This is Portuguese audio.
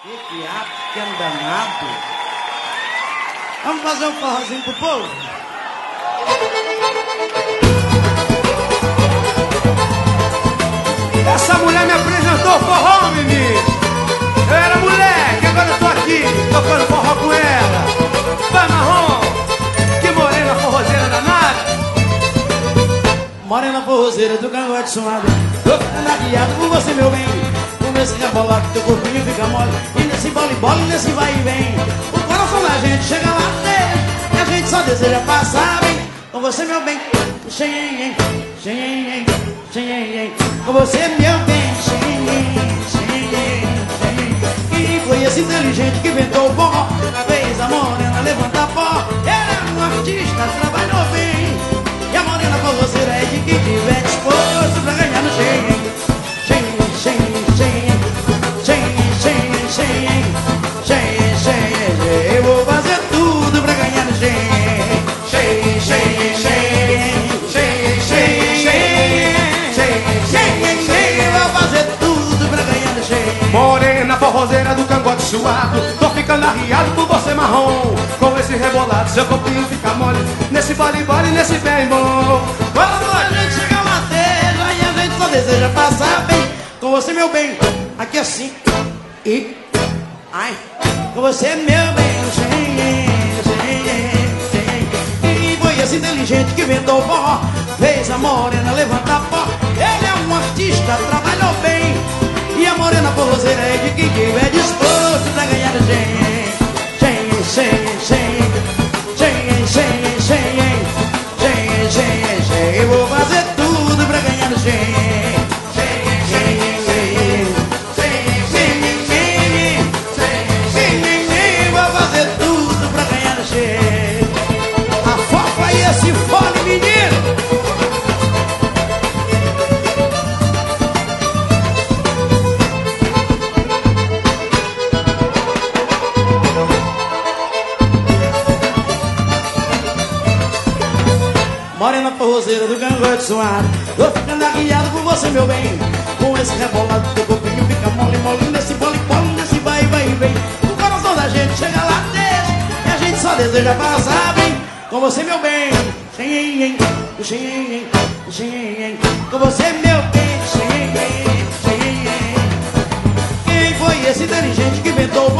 Que ato, que danado. Vamos fazer um forrozinho pro povo? Essa mulher me apresentou o forró, menino. Eu era moleque, agora eu tô aqui, tocando forró com ela. Vai, Marrom, que morena forrozeira danada. Morena forrozeira do cangote suado, tô ficando aguiado por você, meu bem. Com esse rebolado, teu corpinho fica mole. E nesse bola-bola, nesse vai e vem. O coração da gente chega lá dentro, e a gente só deseja passar bem. Com você, meu bem, xenhen, xenhen, xenhen. Com você, meu bem, xenhen, xenhen, xenhen. Quem foi esse inteligente que inventou o forró? Fez a morena levantar pó. Era um artista, trabalhou bem. E a morena forrozeira é de quem tiver disposto pra ganhar no xenhen. Xenhen, xenhen, xenhen, xenhen, xenhen, xenhen, xenhen, xenhen. Eu vou fazer tudo pra ganhar no xenhen. Xenhen, xenhen, xenhen, xenhen, xenhen, xenhen, xenhen, xenhen. Vou fazer tudo pra ganhar no xenhen. Morena forrozeira do cangote suado, tô ficando arriado por você, Marrom. Com esse rebolado, seu corpinho fica mole. Nesse vale-vale, nesse bem bom. Quando a gente chega lá dentro, aí a gente só deseja passar bem. Com você, meu bem, aqui assim. E ai, com você, meu bem, xenhen, xenhen, xenhen. E foi esse inteligente que inventou o forró, fez a morena levantar pó. Ele é um artista, trabalhou bem. E a morena forrozeira é de quem tiver disposto pra ganhar o xenhen. Xenhen, xenhen, xenhen, xenhen, xenhen, xenhen, xenhen, xenhen, xenhen. Eu vou fazer tudo pra ganhar o xenhen. Xenhen, xenhen, xenhen, xenhen, xenhen, xenhen, xenhen, xenhen. Vou fazer tudo pra ganhar o xenhen. Afofa aí esse fone, menino. Morena forrozeira do cangote suado, tô ficando arriado por você, meu bem. Com esse rebolado, teu corpinho fica mole, mole. Nesse bola-bola, nesse vai, vai e vem. O coração da gente chega lá dentro, e a gente só deseja passar bem. Com você, meu bem, xenhen, xenhen, xenhen. Com você, meu bem, xenhen, xenhen. Quem foi esse inteligente que inventou o